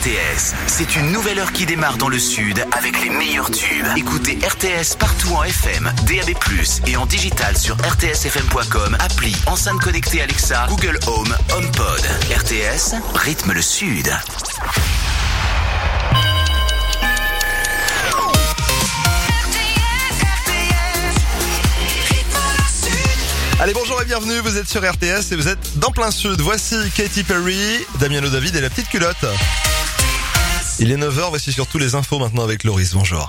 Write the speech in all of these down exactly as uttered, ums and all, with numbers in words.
T S. C'est une nouvelle heure qui démarre dans le sud avec les meilleurs tubes. Écoutez R T S partout en F M, D A B plus, et en digital sur r t s f m point com, appli, enceinte connectée Alexa, Google Home, HomePod. R T S, rythme le sud. Allez, bonjour et bienvenue, vous êtes sur R T S et vous êtes dans plein sud. Voici Katy Perry, Damien David et la petite culotte. Il est neuf heures, voici surtout les infos maintenant avec Loris, bonjour.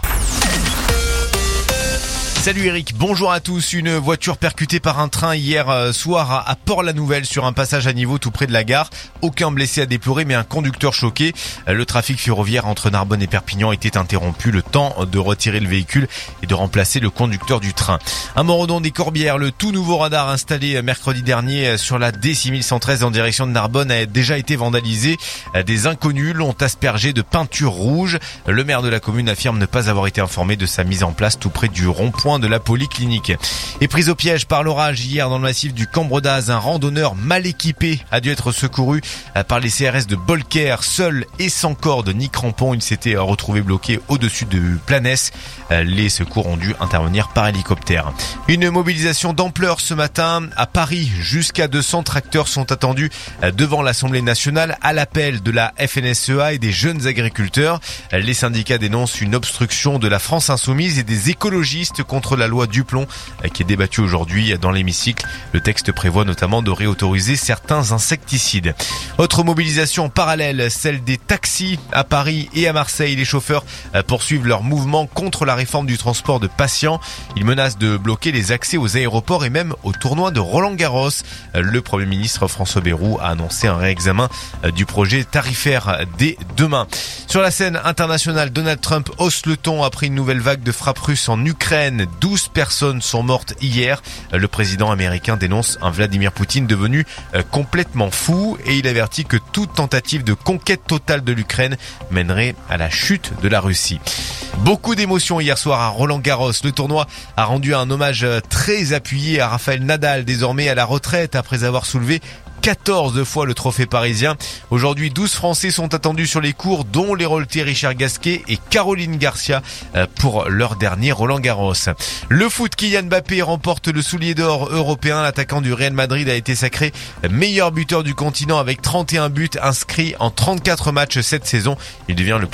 Salut Eric, bonjour à tous. Une voiture percutée par un train hier soir à Port-la-Nouvelle sur un passage à niveau tout près de la gare. Aucun blessé à déplorer mais un conducteur choqué. Le trafic ferroviaire entre Narbonne et Perpignan était interrompu, le temps de retirer le véhicule et de remplacer le conducteur du train. À Morodon des Corbières, le tout nouveau radar installé mercredi dernier sur la D six mille cent treize en direction de Narbonne a déjà été vandalisé. Des inconnus l'ont aspergé de peinture rouge. Le maire de la commune affirme ne pas avoir été informé de sa mise en place tout près du rond-point de la polyclinique. Et pris au piège par l'orage hier dans le massif du Cambre d'Az, un randonneur mal équipé a dû être secouru par les C R S de Bolker. Seul et sans corde ni crampons, il s'était retrouvé bloqué au-dessus de Planès. Les secours ont dû intervenir par hélicoptère. Une mobilisation d'ampleur ce matin à Paris. Jusqu'à deux cents tracteurs sont attendus devant l'Assemblée nationale à l'appel de la F N S E A et des jeunes agriculteurs. Les syndicats dénoncent une obstruction de la France insoumise et des écologistes contre la loi Duplon qui est débattue aujourd'hui dans l'hémicycle. Le texte prévoit notamment de réautoriser certains insecticides. Autre mobilisation parallèle, celle des taxis à Paris et à Marseille. Les chauffeurs poursuivent leur mouvement contre la réforme du transport de patients. Ils menacent de bloquer les accès aux aéroports et même au tournoi de Roland-Garros. Le Premier ministre François Bayrou a annoncé un réexamen du projet tarifaire dès demain. Sur la scène internationale, Donald Trump hausse le ton après une nouvelle vague de frappes russes en Ukraine. douze personnes sont mortes hier. Le président américain dénonce un Vladimir Poutine devenu complètement fou et il avertit que toute tentative de conquête totale de l'Ukraine mènerait à la chute de la Russie. Beaucoup d'émotions hier soir à Roland-Garros. Le tournoi a rendu un hommage très appuyé à Rafael Nadal, désormais à la retraite après avoir soulevé quatorze fois le trophée parisien. Aujourd'hui, douze Français sont attendus sur les cours, dont l'Héraultais Richard Gasquet et Caroline Garcia pour leur dernier Roland-Garros. Le foot, Kylian Mbappé remporte le soulier d'or européen. L'attaquant du Real Madrid a été sacré meilleur buteur du continent avec trente et un buts inscrits en trente-quatre matchs cette saison. Il devient le